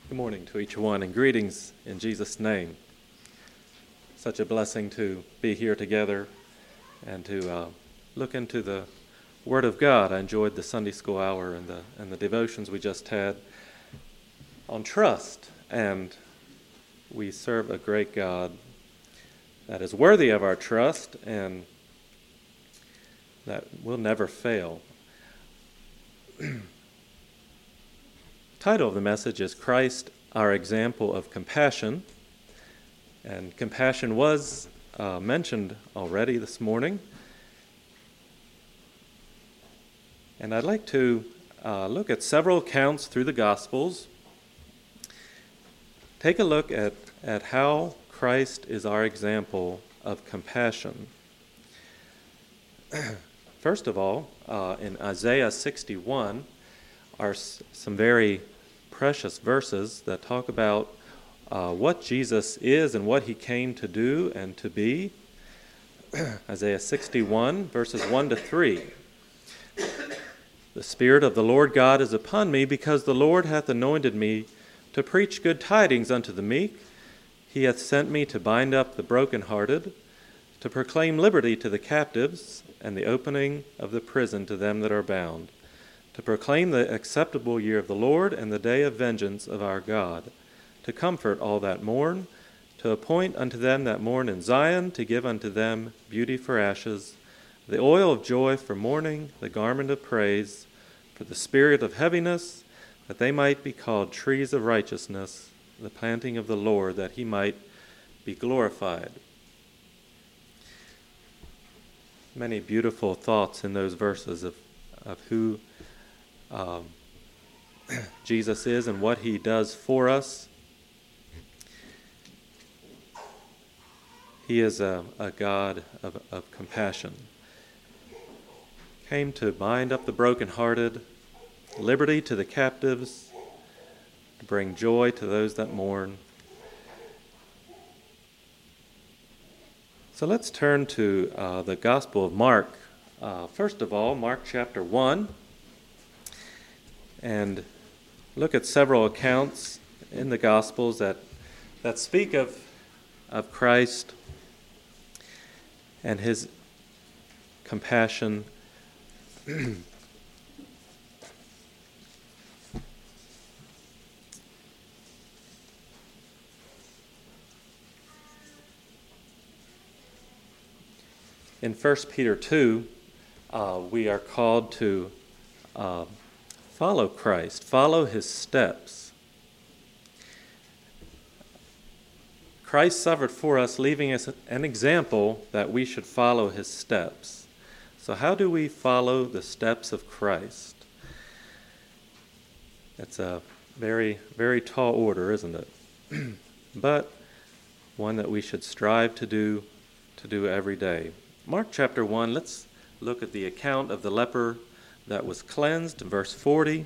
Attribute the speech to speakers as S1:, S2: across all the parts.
S1: Good morning to each one, and greetings in Jesus' name. Such a blessing to be here together and to look into the Word of God. I enjoyed the Sunday school hour and the devotions we just had on trust, and we serve a great God that is worthy of our trust and that will never fail. Title of the message is Christ, Our Example of Compassion. And compassion was mentioned already this morning. And I'd like to look at several accounts through the Gospels. Take a look at how Christ is our example of compassion. First of all, in Isaiah 61, are some very precious verses that talk about what Jesus is and what he came to do and to be. Isaiah 61, verses 1 to 3. The Spirit of the Lord God is upon me, because the Lord hath anointed me to preach good tidings unto the meek. He hath sent me to bind up the brokenhearted, to proclaim liberty to the captives, and the opening of the prison to them that are bound, to proclaim the acceptable year of the Lord and the day of vengeance of our God, to comfort all that mourn, to appoint unto them that mourn in Zion, to give unto them beauty for ashes, the oil of joy for mourning, the garment of praise for the spirit of heaviness, that they might be called trees of righteousness, the planting of the Lord, that he might be glorified. Many beautiful thoughts in those verses of who Jesus is and what he does for us. He is a God of compassion. Came to bind up the brokenhearted, liberty to the captives, to bring joy to those that mourn. So let's turn to the Gospel of Mark. First of all, Mark chapter 1. And look at several accounts in the Gospels that speak of Christ and his compassion. In 1 Peter 2, we are called to follow Christ, follow his steps. Christ suffered for us, leaving us an example that we should follow his steps. So how do we follow the steps of Christ? It's a very, very tall order, isn't it? But one that we should strive to do every day. Mark chapter 1, let's look at the account of the leper that was cleansed, verse 40.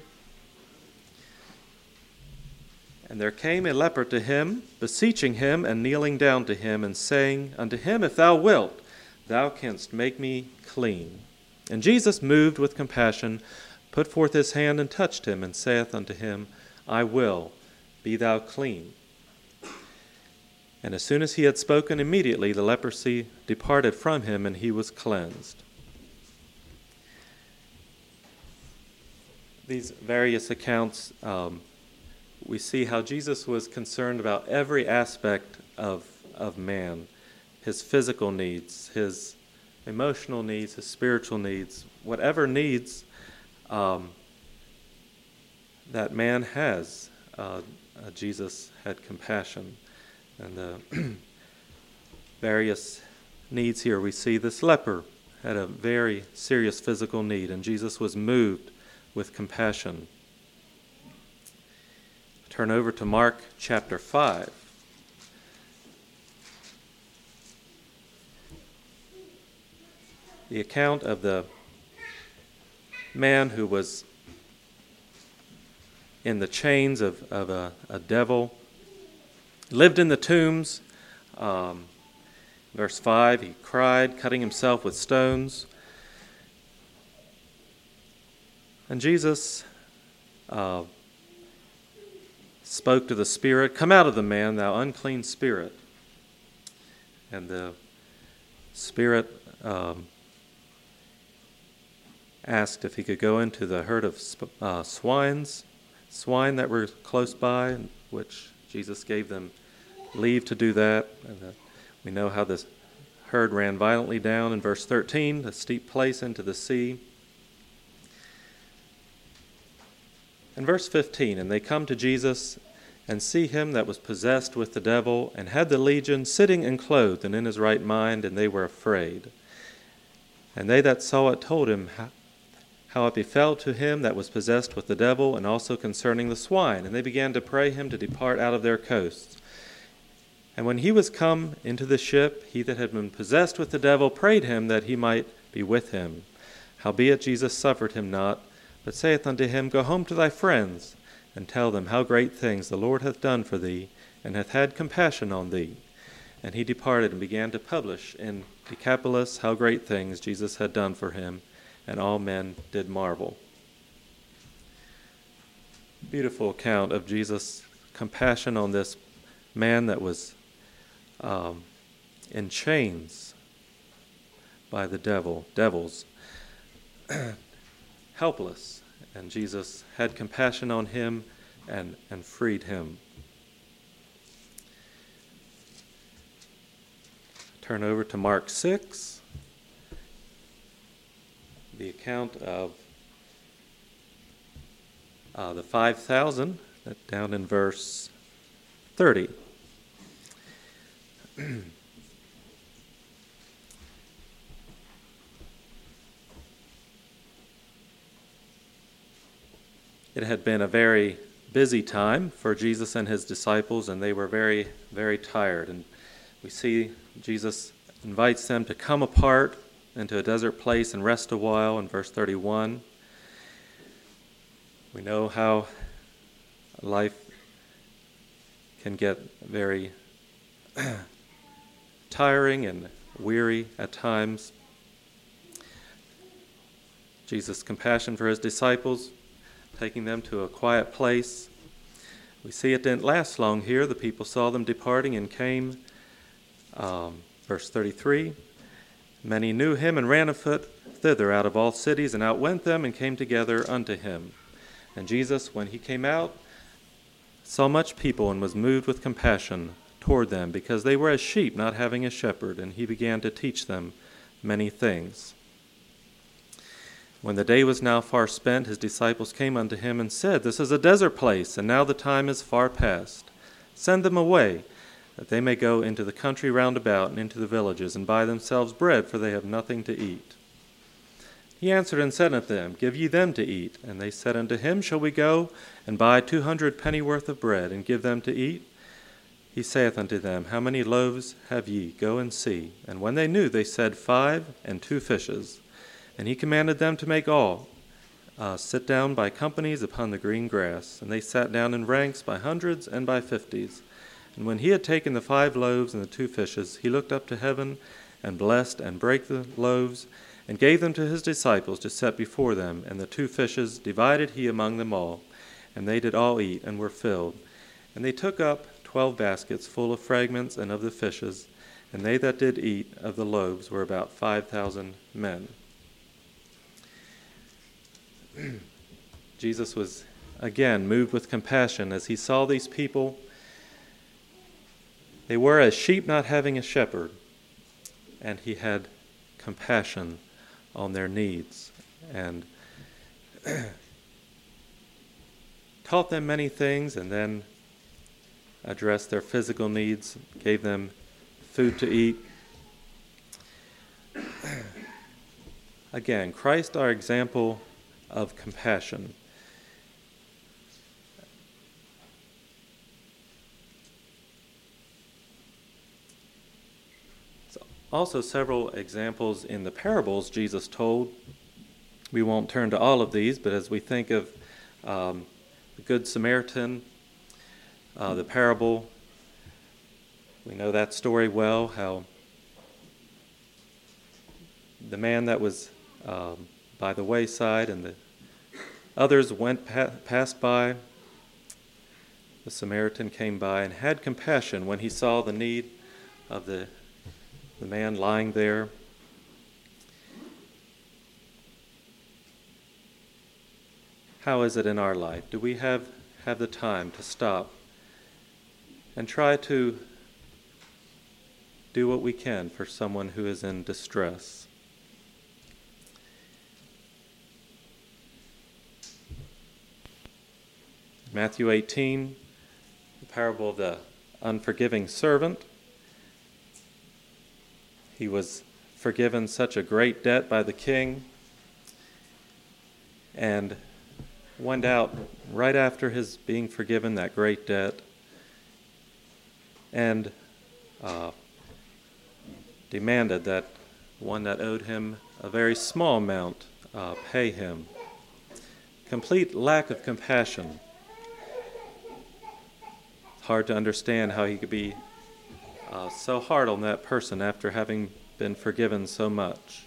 S1: And there came a leper to him, beseeching him and kneeling down to him, and saying unto him, If thou wilt, thou canst make me clean. And Jesus, moved with compassion, put forth his hand and touched him, and saith unto him, I will, be thou clean. And as soon as he had spoken, immediately the leprosy departed from him, and he was cleansed. These various accounts, we see how Jesus was concerned about every aspect of man, his physical needs, his emotional needs, his spiritual needs, whatever needs that man has, Jesus had compassion. And the various needs here, we see this leper had a very serious physical need, and Jesus was moved with compassion. Turn over to Mark chapter 5. The account of the man who was in the chains of a devil, lived in the tombs. Verse 5, he cried, cutting himself with stones. And Jesus spoke to the spirit, "Come out of the man, thou unclean spirit." And the spirit asked if he could go into the herd of swine that were close by, which Jesus gave them leave to do that. And we know how this herd ran violently down in verse 13, a steep place into the sea. In verse 15, and they come to Jesus and see him that was possessed with the devil and had the legion sitting and clothed and in his right mind, and they were afraid. And they that saw it told him how it befell to him that was possessed with the devil, and also concerning the swine. And they began to pray him to depart out of their coasts. And when he was come into the ship, he that had been possessed with the devil prayed him that he might be with him. Howbeit Jesus suffered him not, but saith unto him, Go home to thy friends, and tell them how great things the Lord hath done for thee, and hath had compassion on thee. And he departed and began to publish in Decapolis how great things Jesus had done for him, and all men did marvel. Beautiful account of Jesus' compassion on this man that was in chains by the devils, helpless, and Jesus had compassion on him and freed him. Turn over to Mark 6, the account of the 5,000, down in verse 30. It had been a very busy time for Jesus and his disciples, and they were very, very tired. And we see Jesus invites them to come apart into a desert place and rest a while in verse 31. We know how life can get very tiring and weary at times. Jesus' compassion for his disciples, taking them to a quiet place. We see it didn't last long here. The people saw them departing and came. Verse 33, many knew him and ran afoot thither out of all cities, and outwent them and came together unto him. And Jesus, when he came out, saw much people and was moved with compassion toward them, because they were as sheep not having a shepherd, and he began to teach them many things. When the day was now far spent, his disciples came unto him and said, This is a desert place, and now the time is far past. Send them away, that they may go into the country round about and into the villages, and buy themselves bread, for they have nothing to eat. He answered and said unto them, Give ye them to eat. And they said unto him, Shall we go and buy 200 pennyworth of bread, and give them to eat? He saith unto them, How many loaves have ye? Go and see. And when they knew, they said, 5 and 2 fishes. And he commanded them to make all sit down by companies upon the green grass. And they sat down in ranks by hundreds and by 50s. And when he had taken the 5 loaves and the 2 fishes, he looked up to heaven, and blessed, and brake the loaves, and gave them to his disciples to set before them. And the 2 fishes divided he among them all. And they did all eat, and were filled. And they took up 12 baskets full of fragments and of the fishes. And they that did eat of the loaves were about 5,000 men. Jesus was again moved with compassion as he saw these people. They were as sheep not having a shepherd, and he had compassion on their needs and taught them many things, and then addressed their physical needs, gave them food to eat. Again, Christ, our example of compassion. Also, several examples in the parables Jesus told. We won't turn to all of these, but as we think of the Good Samaritan, the parable, we know that story well, how the man that was by the wayside and the others passed by, the Samaritan came by and had compassion when he saw the need of the man lying there. How is it in our life? Do we have the time to stop and try to do what we can for someone who is in distress? Matthew 18, the parable of the unforgiving servant. He was forgiven such a great debt by the king and went out right after his being forgiven that great debt and demanded that one that owed him a very small amount pay him. Complete lack of compassion. It's hard to understand how he could be so hard on that person after having been forgiven so much.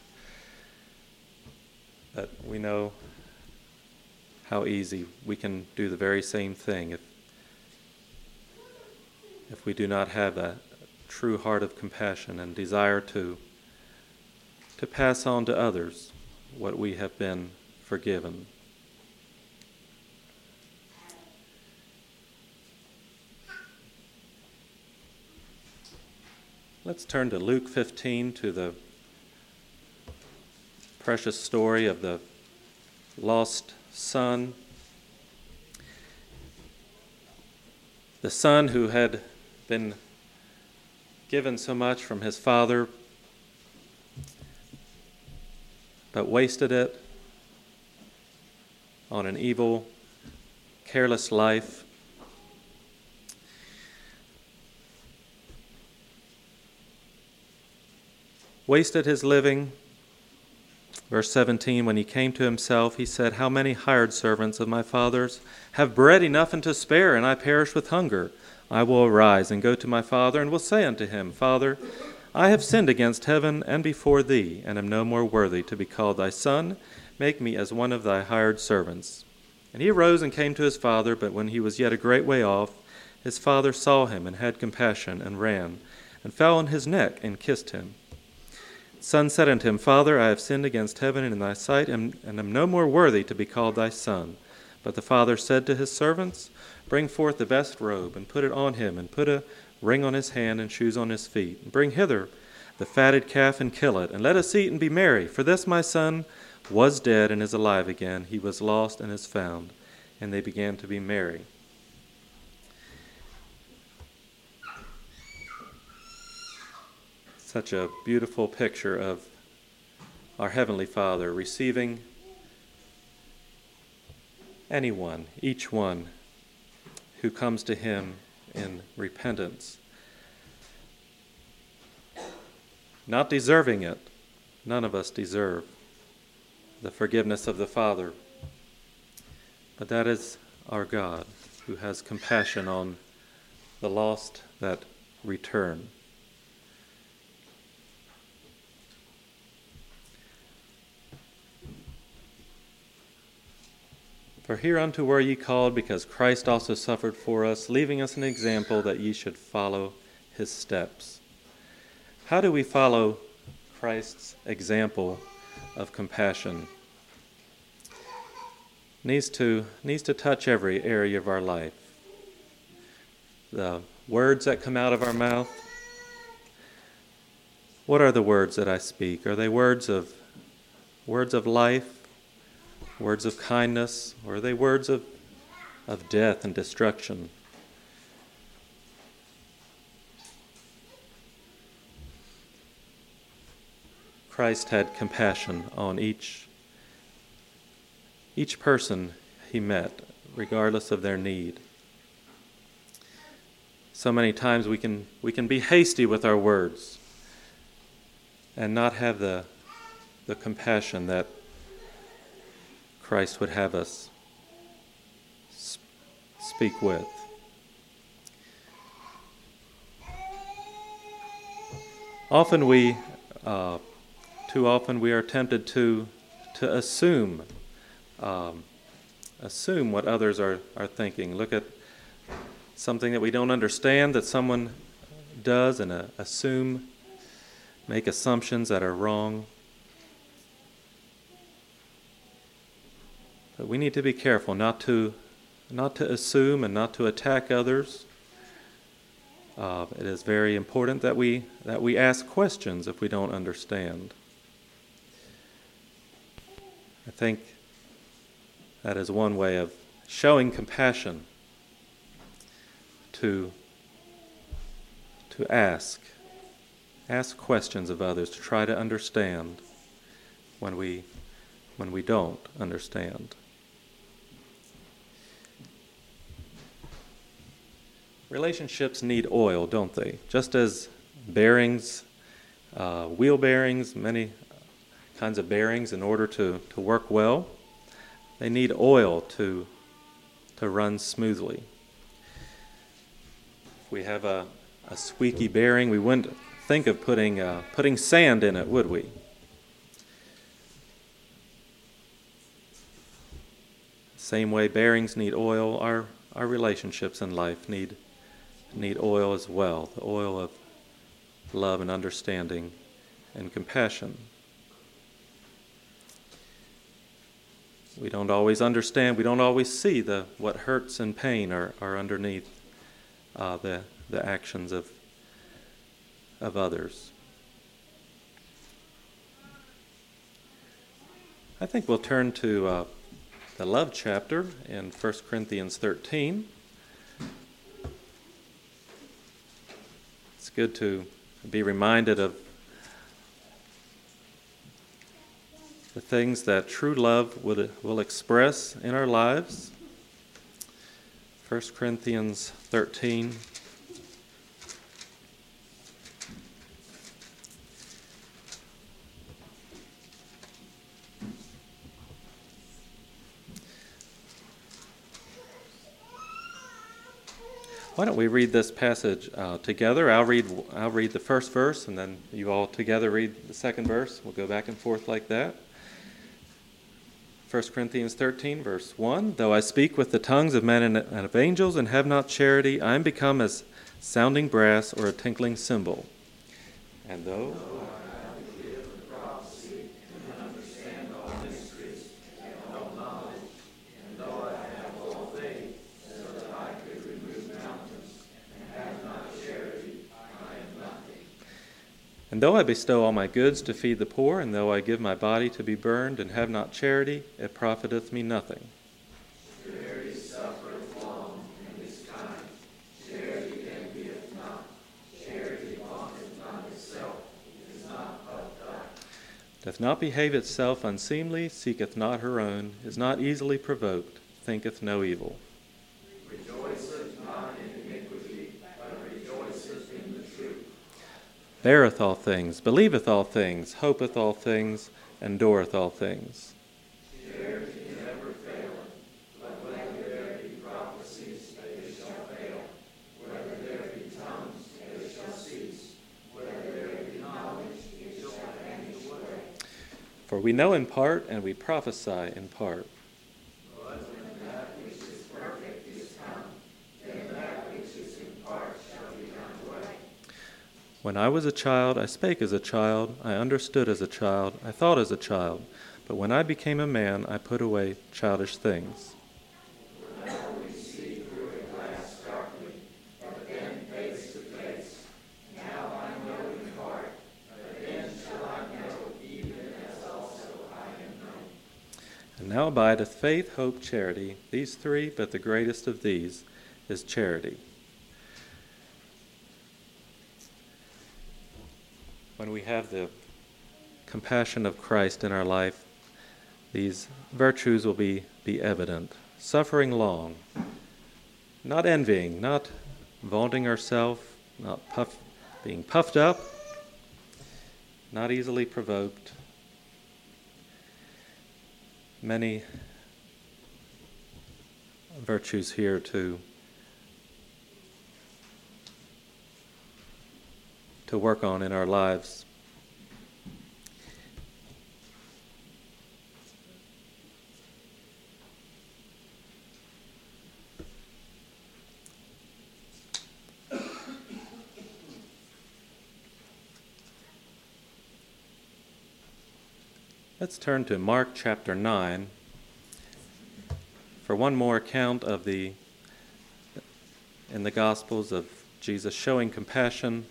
S1: But we know how easy we can do the very same thing if we do not have a true heart of compassion and desire to pass on to others what we have been forgiven. Let's turn to Luke 15, to the precious story of the lost son. The son who had been given so much from his father, but wasted it on an evil, careless life. Wasted his living. Verse 17, when he came to himself, he said, "How many hired servants of my father's have bread enough and to spare, and I perish with hunger? I will arise and go to my father, and will say unto him, Father, I have sinned against heaven and before thee, and am no more worthy to be called thy son. Make me as one of thy hired servants." And he arose and came to his father, but when he was yet a great way off, his father saw him and had compassion, and ran, and fell on his neck, and kissed him. The son said unto him, Father, I have sinned against heaven and in thy sight, and am no more worthy to be called thy son. But the father said to his servants, Bring forth the best robe, and put it on him, and put a ring on his hand, and shoes on his feet. And bring hither the fatted calf, and kill it, and let us eat and be merry. For this my son was dead, and is alive again. He was lost, and is found. And they began to be merry. Such a beautiful picture of our Heavenly Father receiving anyone, each one who comes to him in repentance. Not deserving it. None of us deserve the forgiveness of the Father. But that is our God, who has compassion on the lost that return. For hereunto were ye called, because Christ also suffered for us, leaving us an example that ye should follow his steps. How do we follow Christ's example of compassion? Needs to touch every area of our life. The words that come out of our mouth. What are the words that I speak? Are they words of life? Words of kindness, or are they words of death and destruction? Christ had compassion on each person he met, regardless of their need. So many times we can be hasty with our words and not have the compassion that Christ would have us speak with. Too often we are tempted to assume what others are thinking. Look at something that we don't understand that someone does and make assumptions that are wrong. But we need to be careful not to assume and not to attack others. It is very important that we ask questions if we don't understand. I think that is one way of showing compassion, to ask questions of others, to try to understand when we don't understand. Relationships need oil, don't they? Just as bearings, wheel bearings, many kinds of bearings in order to work well, they need oil to run smoothly. If we have a squeaky bearing, we wouldn't think of putting sand in it, would we? Same way bearings need oil, our relationships in life need oil as well, the oil of love and understanding and compassion. We don't always understand, we don't always see what hurts and pain are underneath the actions of others. I think we'll turn to the love chapter in 1 Corinthians 13. It's good to be reminded of the things that true love will express in our lives. 1 Corinthians 13. Why don't we read this passage together? I'll read the first verse, and then you all together read the second verse. We'll go back and forth like that. 1 Corinthians 13, verse 1, though I speak with the tongues of men and of angels and have not charity, I am become as sounding brass or a tinkling cymbal. And though I have the gift of prophecy and understand all mysteries and all knowledge, and though I have all faith, so that I could remove mountains, and have not charity, I am nothing. And though I bestow all my goods to feed the poor, and though I give my body to be burned, and have not charity, it profiteth me nothing. Charity suffereth long, and is kind. Charity envieth not. Charity vaunteth not itself, is not puffed up. Doth not behave itself unseemly, seeketh not her own, is not easily provoked, thinketh no evil. Rejoiceth not in iniquity, but rejoiceth in the truth. Beareth all things, believeth all things, hopeth all things, endureth all things. Charity never faileth, but whether there be prophecies, they shall fail. Whether there be tongues, they shall cease. Whether there be knowledge, it shall vanish away. For we know in part, and we prophesy in part. But when that which is perfect is come, then that which is in part shall be done away. When I was a child, I spake as a child, I understood as a child, I thought as a child. But when I became a man, I put away childish things. Now we see through a glass darkly, but then face to face. Now I know in part, but then shall I know, even as also I am known. And now abideth faith, hope, charity, these three, but the greatest of these is charity. When we have the compassion of Christ in our life, these virtues will be evident. Suffering long, not envying, not vaunting ourselves, not being puffed up, not easily provoked. Many virtues here to work on in our lives. Let's turn to Mark chapter 9 for one more account in the Gospels of Jesus showing compassion.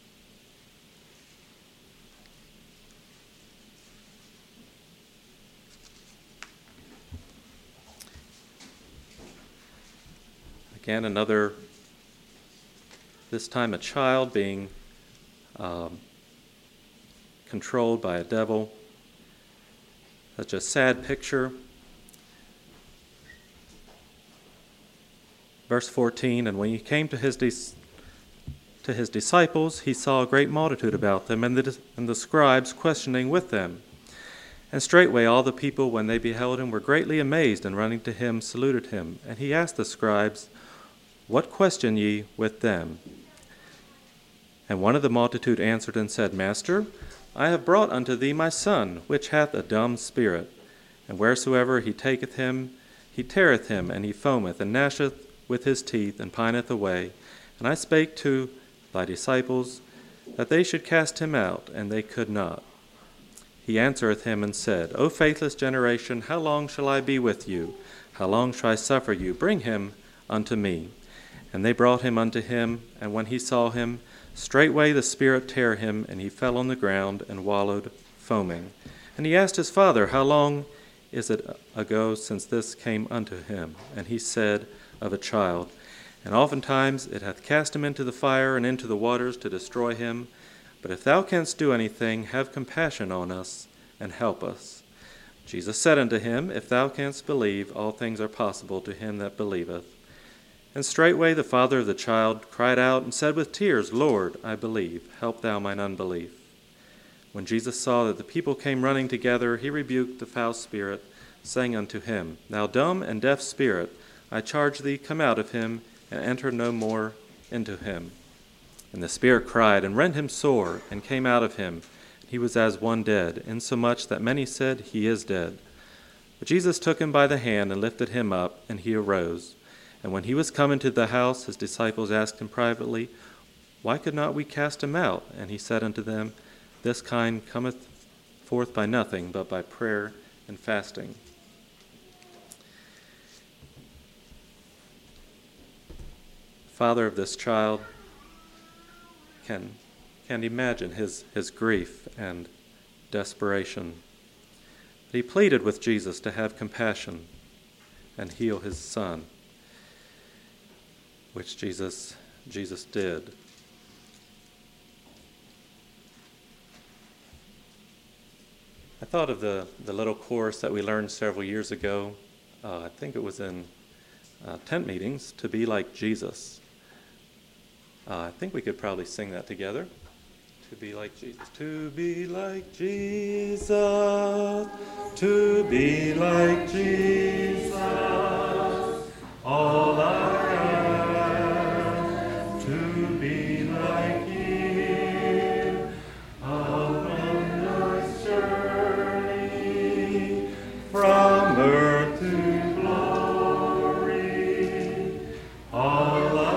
S1: Again, this time a child being controlled by a devil. Such a sad picture. Verse 14, and when he came to his disciples, he saw a great multitude about them, and the scribes questioning with them. And straightway all the people, when they beheld him, were greatly amazed, and running to him, saluted him. And he asked the scribes, What question ye with them? And one of the multitude answered and said, Master, I have brought unto thee my son, which hath a dumb spirit. And wheresoever he taketh him, he teareth him, and he foameth, and gnasheth with his teeth, and pineth away. And I spake to thy disciples, that they should cast him out, and they could not. He answereth him and said, O faithless generation, how long shall I be with you? How long shall I suffer you? Bring him unto me. And they brought him unto him, and when he saw him, straightway the spirit tare him, and he fell on the ground and wallowed, foaming. And he asked his father, How long is it ago since this came unto him? And he said, Of a child. And oftentimes it hath cast him into the fire and into the waters to destroy him. But if thou canst do anything, have compassion on us, and help us. Jesus said unto him, If thou canst believe, all things are possible to him that believeth. And straightway the father of the child cried out and said with tears, Lord, I believe, help thou mine unbelief. When Jesus saw that the people came running together, he rebuked the foul spirit, saying unto him, Thou dumb and deaf spirit, I charge thee, come out of him, and enter no more into him. And the spirit cried, and rent him sore, and came out of him. He was as one dead, insomuch that many said, He is dead. But Jesus took him by the hand, and lifted him up, and he arose. And when he was come into the house, his disciples asked him privately, Why could not we cast him out? And he said unto them, This kind cometh forth by nothing, but by prayer and fasting. Father of this child can imagine his grief and desperation. But he pleaded with Jesus to have compassion and heal his son, which Jesus did. I thought of the little chorus that we learned several years ago. I think it was in tent meetings, To Be Like Jesus. I think we could probably sing that together. To be like Jesus. To be like Jesus. To be like Jesus. All I am. To be like Him. A wondrous journey from earth to glory. All I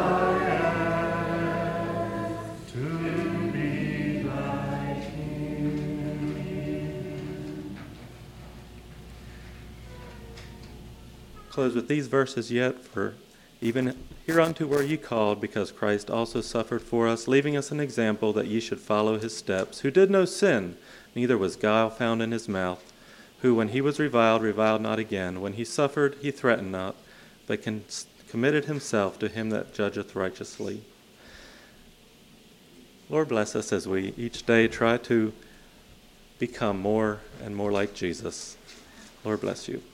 S1: close with these verses yet, for even hereunto were ye called, because Christ also suffered for us, leaving us an example that ye should follow his steps, who did no sin, neither was guile found in his mouth, who when he was reviled not again, when he suffered, he threatened not, but committed himself to him that judgeth righteously. Lord, bless us as we each day try to become more and more like Jesus. Lord, bless you.